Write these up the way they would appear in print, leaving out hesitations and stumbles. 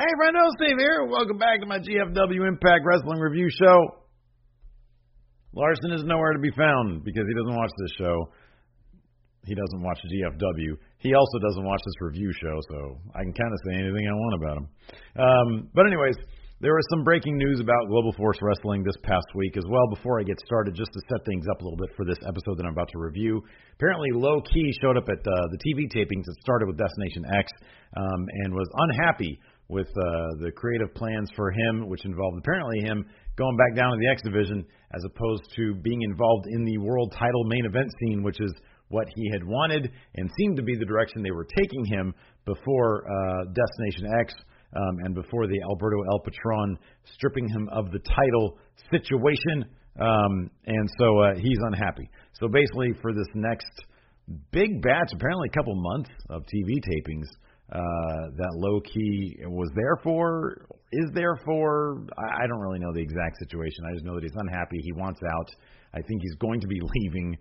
Hey, friendo, Steve here. Welcome back to my GFW Impact Wrestling Review Show. Larson is nowhere to be found because he doesn't watch this show. He doesn't watch GFW. He also doesn't watch this review show, so I can kind of say anything I want about him. But anyways, there was some breaking news about Global Force Wrestling this past week as well. Before I get started, just to set things up a little bit for this episode that I'm about to review, apparently Low Ki showed up at the TV tapings that started with Destination X and was unhappy with the creative plans for him, which involved apparently him going back down to the X Division as opposed to being involved in the world title main event scene, which is what he had wanted and seemed to be the direction they were taking him before Destination X and before the Alberto El Patron stripping him of the title situation. And so he's unhappy. So basically for this next big batch, apparently a couple months of TV tapings, that Low Ki was there for, is there for, I don't really know the exact situation. I just know that he's unhappy. He wants out. I think he's going to be leaving.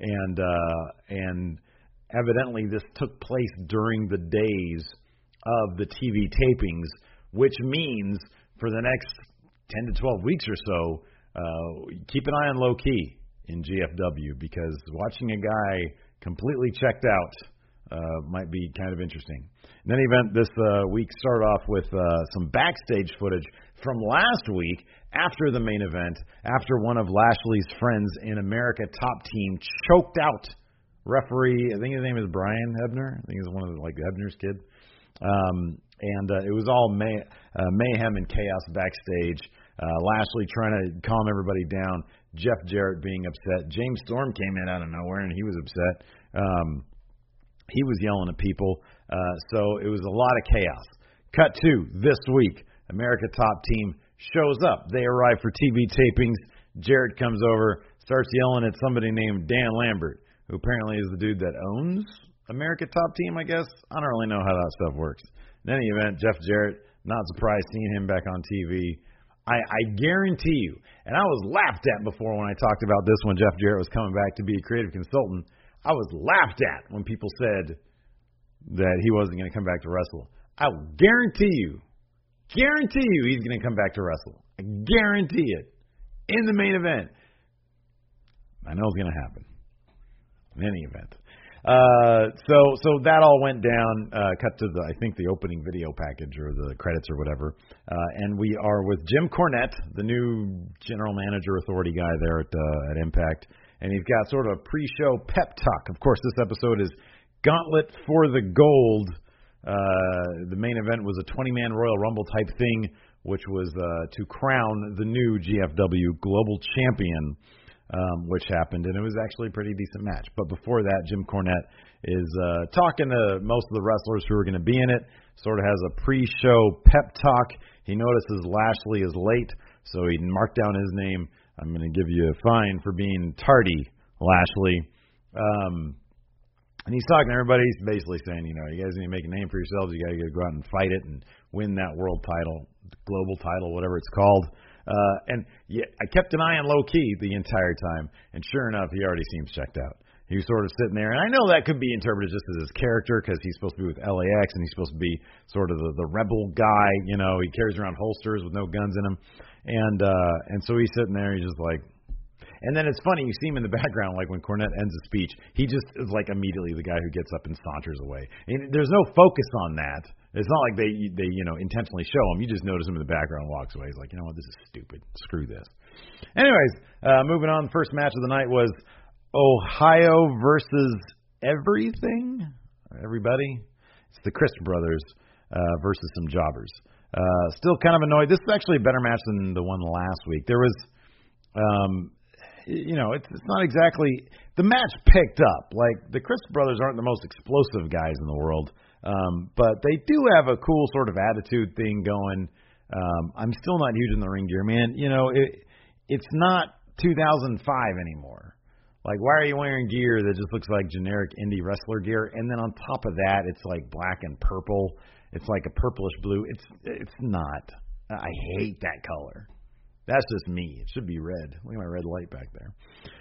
And evidently this took place during the days of the TV tapings, which means for the next 10 to 12 weeks or so, keep an eye on Low Ki in GFW, because watching a guy completely checked out might be kind of interesting. In any event, this week started off with some backstage footage from last week after the main event, after one of Lashley's friends in America Top Team choked out referee, I think his name is Brian Hebner. I think he's one of the, Hebner's kid. And it was all mayhem and chaos backstage. Lashley trying to calm everybody down. Jeff Jarrett being upset. James Storm came in out of nowhere and he was upset. He was yelling at people. So it was a lot of chaos. Cut to this week. America Top Team shows up. They arrive for TV tapings. Jarrett comes over, starts yelling at somebody named Dan Lambert, who apparently is the dude that owns America Top Team, I guess. I don't really know how that stuff works. In any event, Jeff Jarrett, not surprised seeing him back on TV. I guarantee you, and I was laughed at before when I talked about this when Jeff Jarrett was coming back to be a creative consultant. I was laughed at when people said that he wasn't going to come back to wrestle. I will guarantee you he's going to come back to wrestle. I guarantee it. In the main event. I know it's going to happen. In any event. So that all went down, cut to the opening video package or the credits or whatever. And we are with Jim Cornette, the new general manager authority guy there at Impact. And he's got sort of a pre-show pep talk. Of course, this episode is Gauntlet for the Gold. The main event was a 20-man Royal Rumble type thing, which was to crown the new GFW Global Champion, which happened, and it was actually a pretty decent match. But before that, Jim Cornette is talking to most of the wrestlers who are going to be in it, sort of has a pre-show pep talk. He notices Lashley is late, so he marked down his name. I'm going to give you a fine for being tardy, Lashley. And he's talking to everybody. He's basically saying, you guys need to make a name for yourselves. You got to go out and fight it and win that world title, global title, whatever it's called. And yeah, I kept an eye on Low Ki the entire time, and sure enough, he already seems checked out. He was sort of sitting there, and I know that could be interpreted just as his character because he's supposed to be with LAX, and he's supposed to be sort of the rebel guy. He carries around holsters with no guns in them, and so he's sitting there, he's just like. And then it's funny, you see him in the background, like when Cornette ends a speech, he just is like immediately the guy who gets up and saunters away. And there's no focus on that. It's not like they intentionally show him. You just notice him in the background and walks away. He's like, you know what, this is stupid. Screw this. Anyways, moving on, the first match of the night was Ohio versus everybody. It's the Christian Brothers versus some jobbers. Still kind of annoyed. This is actually a better match than the one last week. There was... it's not exactly the match picked up. Like the Christian Brothers aren't the most explosive guys in the world, but they do have a cool sort of attitude thing going. I'm still not huge in the ring gear, man. It's not 2005 anymore. Like, why are you wearing gear that just looks like generic indie wrestler gear? And then on top of that, it's like black and purple. It's like a purplish blue. It's not. I hate that color. That's just me. It should be red. Look at my red light back there.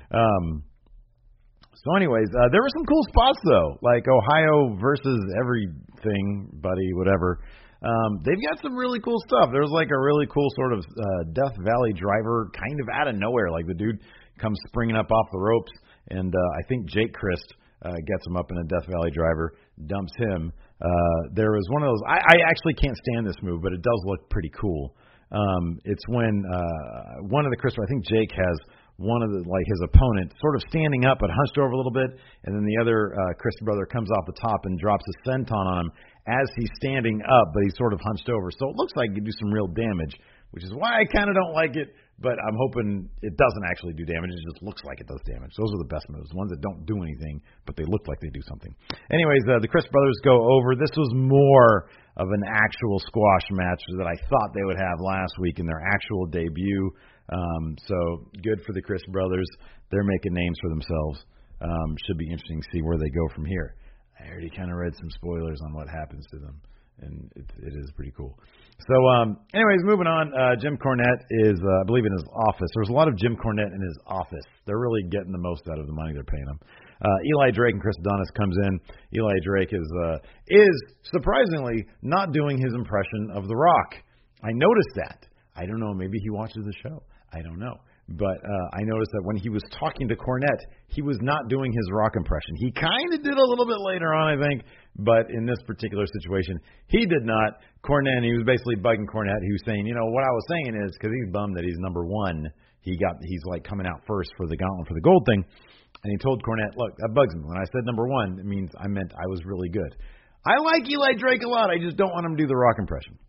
So anyways, there were some cool spots, though, like Ohio versus everything, buddy, whatever. They've got some really cool stuff. There's like a really cool sort of Death Valley driver kind of out of nowhere. Like the dude comes springing up off the ropes, and I think Jake Christ gets him up in a Death Valley driver, dumps him. There was one of those. I actually can't stand this move, but it does look pretty cool. It's when one of the Chris, I think Jake has one of the his opponent sort of standing up but hunched over a little bit, and then the other Chris brother comes off the top and drops a senton on him as he's standing up, but he's sort of hunched over. So it looks like he can do some real damage, which is why I kind of don't like it. But I'm hoping it doesn't actually do damage. It just looks like it does damage. Those are the best moves, the ones that don't do anything, but they look like they do something. Anyways, the Chris brothers go over. This was more of an actual squash match that I thought they would have last week in their actual debut. So good for the Chris brothers. They're making names for themselves. Should be interesting to see where they go from here. I already kind of read some spoilers on what happens to them, and it is pretty cool. So, anyways, moving on. Jim Cornette is, I believe, in his office. There's a lot of Jim Cornette in his office. They're really getting the most out of the money they're paying him. Eli Drake and Chris Adonis comes in. Eli Drake is surprisingly not doing his impression of The Rock. I noticed that. I don't know. Maybe he watches the show. I don't know. But I noticed that when he was talking to Cornette, he was not doing his Rock impression. He kind of did a little bit later on, I think, but in this particular situation, he did not. Cornette, he was basically bugging Cornette. He was saying, what I was saying is, because he's bummed that he's number one, he's like coming out first for the gauntlet for the gold thing, and he told Cornette, look, that bugs me. When I said number one, it means I meant I was really good. I like Eli Drake a lot. I just don't want him to do the Rock impression.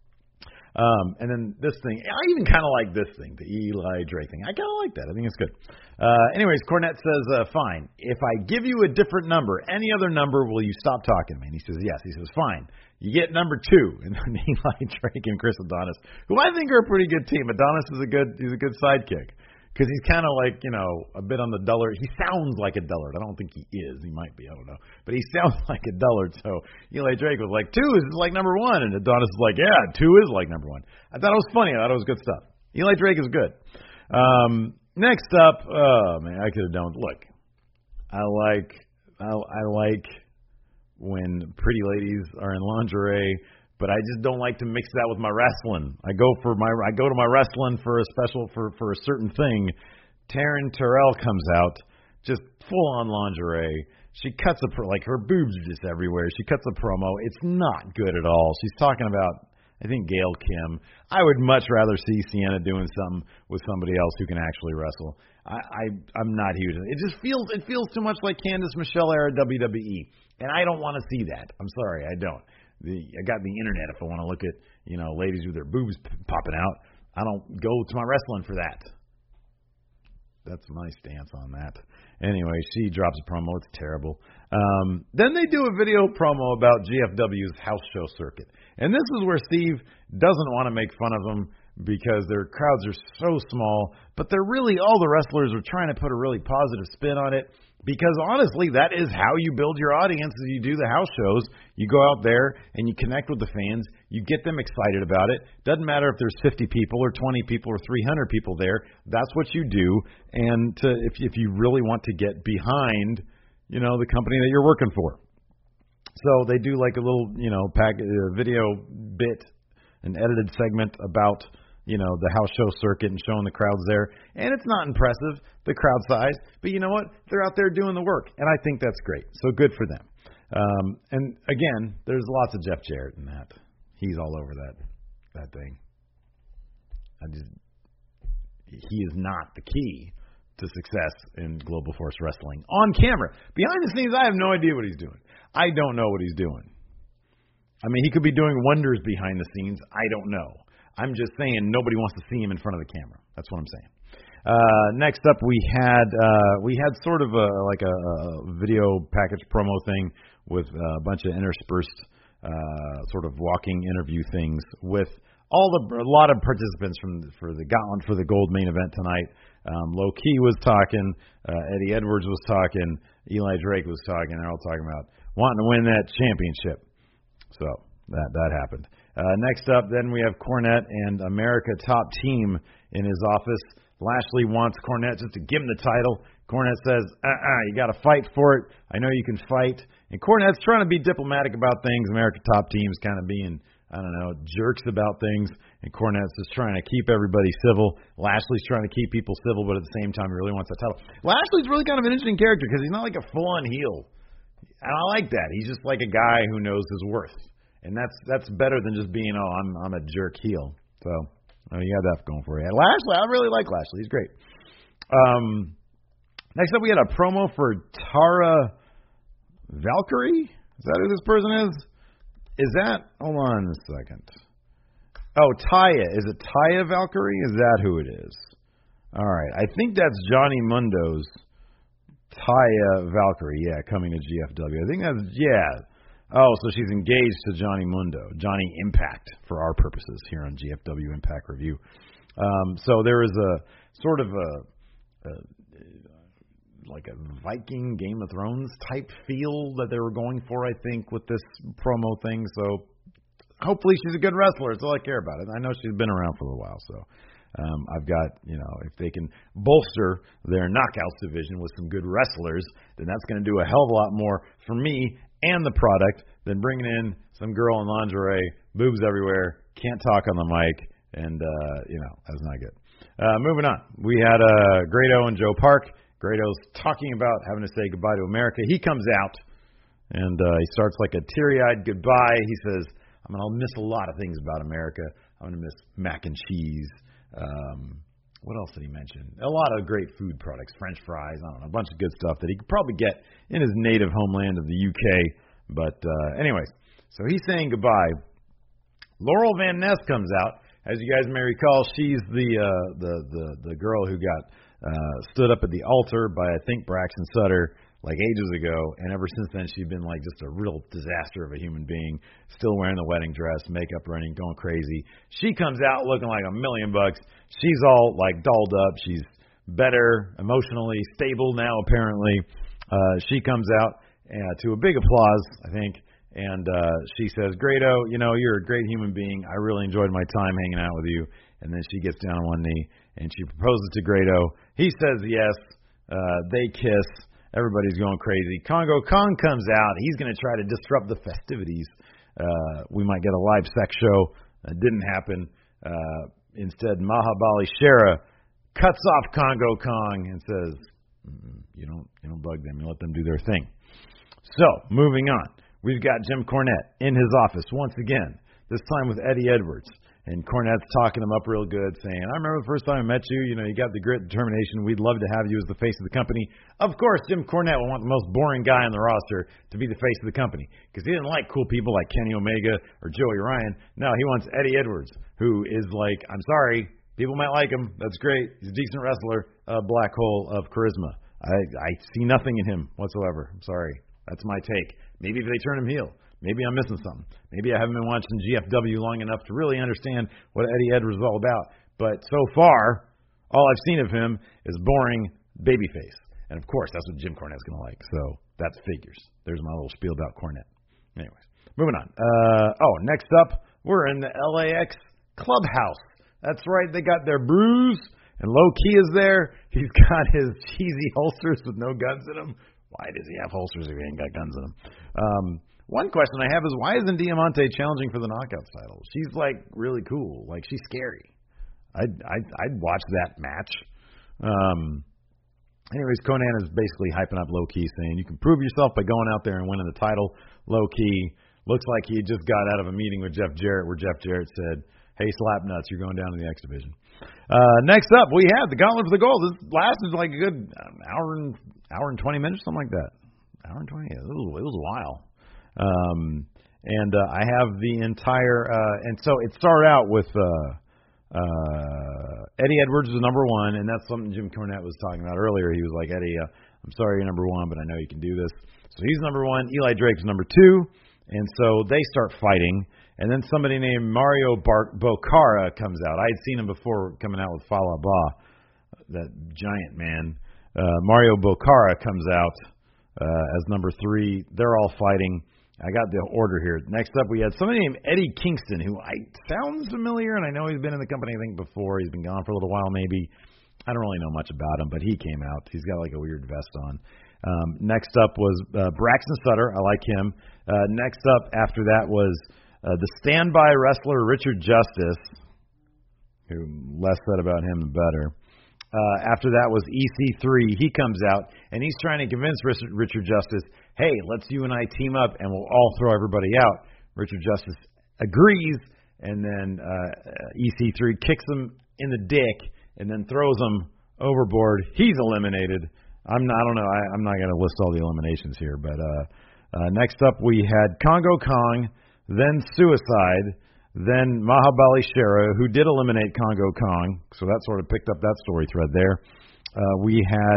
And then this thing, I even kind of like this thing, the Eli Drake thing. I kind of like that. I think it's good. Anyways, Cornette says, fine. If I give you a different number, any other number, will you stop talking to me? And he says, yes. He says, fine. You get number 2. And then Eli Drake and Chris Adonis, who I think are a pretty good team. Adonis is he's a good sidekick. Because he's kind of like, a bit on the dullard. He sounds like a dullard. I don't think he is. He might be. I don't know. But he sounds like a dullard. So Eli Drake was like, 2 is like number 1. And Adonis is like, yeah, 2 is like number 1. I thought it was funny. I thought it was good stuff. Eli Drake is good. Next up, oh, man, I could have done. Look, I like when pretty ladies are in lingerie, but I just don't like to mix that with my wrestling. I go to my wrestling for a special for a certain thing. Taryn Terrell comes out, just full on lingerie. She cuts her boobs are just everywhere. She cuts a promo. It's not good at all. She's talking about, I think, Gail Kim. I would much rather see Sienna doing something with somebody else who can actually wrestle. I'm not huge. It feels too much like Candice Michelle era WWE, and I don't want to see that. I'm sorry, I don't. I got the internet if I want to look at, ladies with their boobs popping out. I don't go to my wrestling for that. That's my stance on that. Anyway, she drops a promo. It's terrible. Then they do a video promo about GFW's house show circuit. And this is where Steve doesn't want to make fun of them because their crowds are so small, but they're really, all the wrestlers are trying to put a really positive spin on it. Because honestly, that is how you build your audience. As you do the house shows, you go out there and you connect with the fans. You get them excited about it. Doesn't matter if there's 50 people or 20 people or 300 people there. That's what you do. And if you really want to get behind, the company that you're working for. So they do like a little, video bit, an edited segment about the house show circuit and showing the crowds there. And it's not impressive, the crowd size, but you know what? They're out there doing the work, and I think that's great. So good for them. And again, there's lots of Jeff Jarrett in that. He's all over that thing. He is not the key to success in Global Force Wrestling on camera. Behind the scenes, I have no idea what he's doing. I don't know what he's doing. I mean, he could be doing wonders behind the scenes. I don't know. I'm just saying nobody wants to see him in front of the camera. That's what I'm saying. Next up, we had sort of a video package promo thing with a bunch of interspersed sort of walking interview things with a lot of participants for the Gauntlet for the Gold main event tonight. Low Key was talking, Eddie Edwards was talking, Eli Drake was talking. They're all talking about wanting to win that championship. So that happened. Next up, then we have Cornette and America Top Team in his office. Lashley wants Cornette just to give him the title. Cornette says, you got to fight for it. I know you can fight. And Cornette's trying to be diplomatic about things. America Top Team's kind of being I don't know, jerks about things, and Cornette's just trying to keep everybody civil. Lashley's trying to keep people civil, but at the same time, he really wants that title. Lashley's really kind of an interesting character because he's not like a full-on heel. And I like that. He's just like a guy who knows his worth. And that's better than just being, I'm a jerk heel. So, you got that going for you. And Lashley, I really like Lashley. He's great. Next up, we had a promo for Tara Valkyrie. Is that who this person is? Is that? Hold on a second. Oh, Taya. Is it Taya Valkyrie? Is that who it is? All right. I think that's Johnny Mundo's Taya Valkyrie. Yeah, coming to GFW. I think that's, yeah. Oh, so she's engaged to Johnny Mundo. Johnny Impact for our purposes here on GFW Impact Review. So there is a sort of like a Viking Game of Thrones type feel that they were going for, I think, with this promo thing. So hopefully she's a good wrestler. That's all I care about. I know she's been around for a while. So I've got, if they can bolster their knockouts division with some good wrestlers, then that's going to do a hell of a lot more for me and the product than bringing in some girl in lingerie, boobs everywhere, can't talk on the mic, and, that's not good. Moving on. We had Grado and Joe Park. Grado's talking about having to say goodbye to America. He comes out, and he starts like a teary-eyed goodbye. He says, I'll miss a lot of things about America. I'm going to miss mac and cheese. What else did he mention? A lot of great food products, French fries, I don't know, a bunch of good stuff that he could probably get in his native homeland of the UK. But anyways, so he's saying goodbye. Laurel Van Ness comes out. As you guys may recall, she's the girl who got stood up at the altar by, I think, Braxton Sutter like ages ago, and ever since then she's been like just a real disaster of a human being, still wearing the wedding dress, makeup running, going crazy. She comes out looking like $1 million. She's all like dolled up. She's better, emotionally stable now, apparently. She comes out to a big applause, I think, and she says, Grado, you're a great human being. I really enjoyed my time hanging out with you. And then she gets down on one knee, and she proposes to Grado. He says yes. They kiss. Everybody's going crazy. Congo Kong comes out. He's going to try to disrupt the festivities. We might get a live sex show. That didn't happen. Instead, Mahabali Shera cuts off Congo Kong and says, you don't bug them. You let them do their thing. So, moving on. We've got Jim Cornette in his office once again, this time with Eddie Edwards. And Cornette's talking him up real good, saying, I remember the first time I met you, you got the grit and determination. We'd love to have you as the face of the company. Of course, Jim Cornette would want the most boring guy on the roster to be the face of the company because he didn't like cool people like Kenny Omega or Joey Ryan. No, he wants Eddie Edwards, who is like, I'm sorry, people might like him. That's great. He's a decent wrestler, a black hole of charisma. I see nothing in him whatsoever. I'm sorry. That's my take. Maybe if they turn him heel. Maybe I'm missing something. Maybe I haven't been watching GFW long enough to really understand what Eddie Edwards is all about. But so far, all I've seen of him is boring babyface. And, of course, that's what Jim Cornette's going to like. So that's figures. There's my little spiel about Cornette. Anyways, moving on. Next up, we're in the LAX Clubhouse. That's right. They got their Bruise, and Low Key is there. He's got his cheesy holsters with no guns in them. Why does he have holsters if he ain't got guns in them? One question I have is, why isn't Diamante challenging for the Knockouts title? She's, like, really cool. Like, she's scary. I'd watch that match. Anyways, Conan is basically hyping up Low Key, saying you can prove yourself by going out there and winning the title. Low Key looks like he just got out of a meeting with Jeff Jarrett where Jeff Jarrett said, hey, Slapnuts, you're going down to the X Division. Next up, we have the Gauntlet for the Gold. This lasted like a good hour and 20 minutes, something like that. Hour and 20? Yeah, it was a while. I have the entire, and so it started out with Eddie Edwards was number one, and that's something Jim Cornette was talking about earlier. He was like, Eddie, I'm sorry you're number one, but I know you can do this. So he's number one. Eli Drake's number two, and so they start fighting. And then somebody named Mario Bocara comes out. I had seen him before coming out with Fallah Bah, that giant man. Mario Bocara comes out as number three. They're all fighting. I got the order here. Next up, we had somebody named Eddie Kingston, who sounds familiar, and I know he's been in the company, I think, before. He's been gone for a little while, maybe. I don't really know much about him, but he came out. He's got like a weird vest on. Next up was Braxton Sutter. I like him. Next up after that was The standby wrestler Richard Justice, who less said about him the better. After that was EC3. He comes out, and he's trying to convince Richard Justice, hey, let's you and I team up, and we'll all throw everybody out. Richard Justice agrees, and then EC3 kicks him in the dick and then throws him overboard. He's eliminated. I'm not going to list all the eliminations here, but next up we had Congo Kong, then Suicide, then Mahabali Shera, who did eliminate Congo Kong, so that sort of picked up that story thread there. We had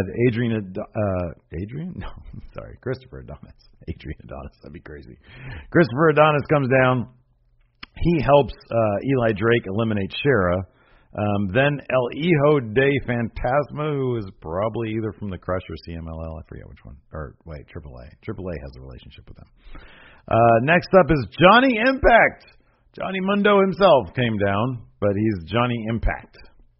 Christopher Adonis. Adrian Adonis, that'd be crazy. Christopher Adonis comes down. He helps Eli Drake eliminate Shera. Then El Hijo de Fantasma, who is probably either from the Crush or CMLL. I forget which one. Or, wait, AAA. AAA has a relationship with them. Next up is Johnny Impact. Johnny Mundo himself came down, but he's Johnny Impact.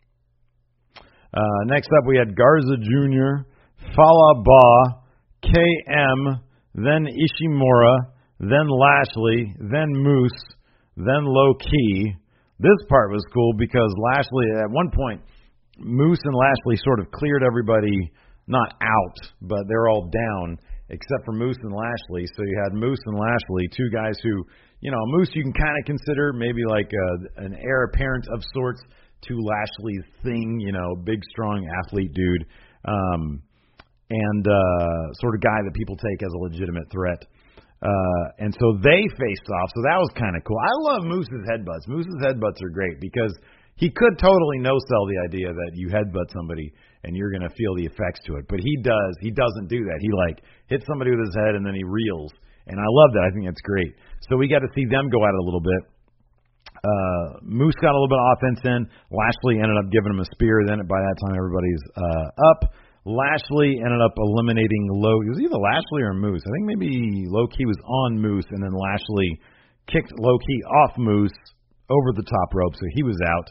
Next up, we had Garza Jr., Fallah Bahh, KM, then Ishimura, then Lashley, then Moose, then Low Key. This part was cool because Lashley, at one point, Moose and Lashley sort of cleared everybody, not out, but they're all down, except for Moose and Lashley. So you had Moose and Lashley, two guys who, Moose you can kind of consider maybe like an heir apparent of sorts to Lashley's Thing, big, strong athlete dude, and sort of guy that people take as a legitimate threat. And so they faced off, so that was kind of cool. I love Moose's headbutts. Moose's headbutts are great because he could totally no-sell the idea that you headbutt somebody and you're going to feel the effects to it. But he doesn't do that. He hits somebody with his head and then he reels. And I love that. I think that's great. So we got to see them go at it a little bit. Moose got a little bit of offense in. Lashley ended up giving him a spear. Then by that time, everybody's up. Lashley ended up eliminating it was either Lashley or Moose. I think maybe Low Key was on Moose, and then Lashley kicked Low Key off Moose over the top rope, so he was out.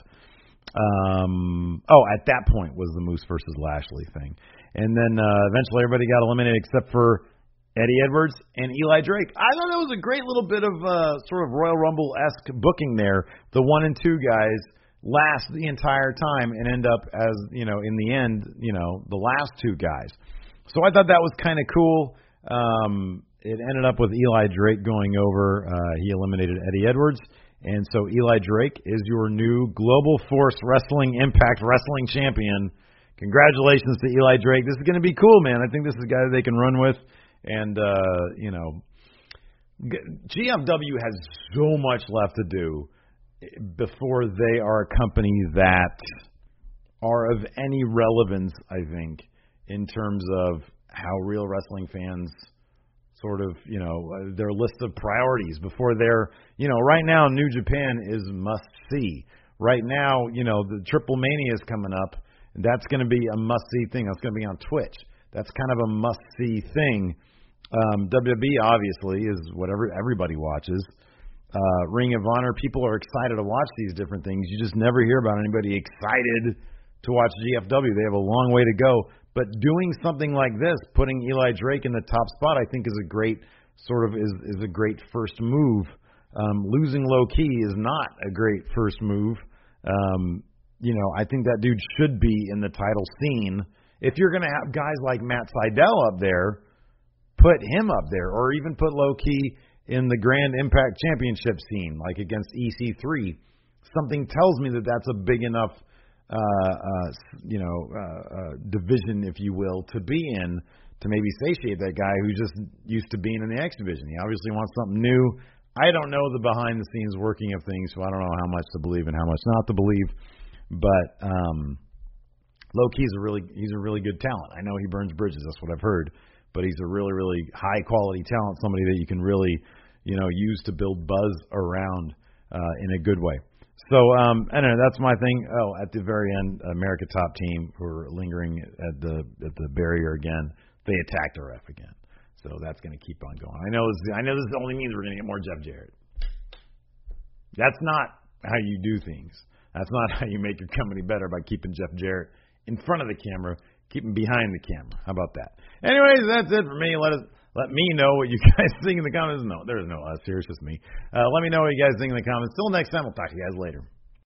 At that point was the Moose versus Lashley thing. And then eventually everybody got eliminated except for Eddie Edwards and Eli Drake. I thought that was a great little bit of sort of Royal Rumble-esque booking there. The 1 and 2 guys last the entire time and end up as, in the end, the last 2 guys. So I thought that was kind of cool. It ended up with Eli Drake going over. He eliminated Eddie Edwards. And so Eli Drake is your new Global Force Wrestling Impact Wrestling Champion. Congratulations to Eli Drake. This is going to be cool, man. I think this is a guy that they can run with. And, GFW has so much left to do before they are a company that are of any relevance, I think, in terms of how real wrestling fans sort of, their list of priorities before they're, right now New Japan is must-see. Right now, the Triple Mania is coming up. That's going to be a must-see thing. That's going to be on Twitch. That's kind of a must-see thing. WWE, obviously, is whatever everybody watches. Ring of Honor, people are excited to watch these different things. You just never hear about anybody excited to watch GFW. They have a long way to go. But doing something like this, putting Eli Drake in the top spot, I think is a great is a great first move. Losing Low Key is not a great first move. I think that dude should be in the title scene. If you're going to have guys like Matt Sydal up there, put him up there, or even put Low Key in the Grand Impact Championship scene, like against EC3. Something tells me that that's a big enough, division, if you will, to be in, to maybe satiate that guy who's just used to being in the X division. He obviously wants something new. I don't know the behind the scenes working of things, so I don't know how much to believe and how much not to believe. But Low Key's a really good talent. I know he burns bridges. That's what I've heard. But he's a really, really high-quality talent, somebody that you can really, use to build buzz around in a good way. So, anyway, that's my thing. Oh, at the very end, America Top Team, who are lingering at the barrier again, they attacked the ref again. So that's going to keep on going. I know this only means we're going to get more Jeff Jarrett. That's not how you do things. That's not how you make your company better, by keeping Jeff Jarrett in front of the camera. Keep him behind the camera. How about that? Anyways, that's it for me. Let Let me know what you guys think in the comments. No, there's no us here. It's just me. Let me know what you guys think in the comments. Till next time, we'll talk to you guys later.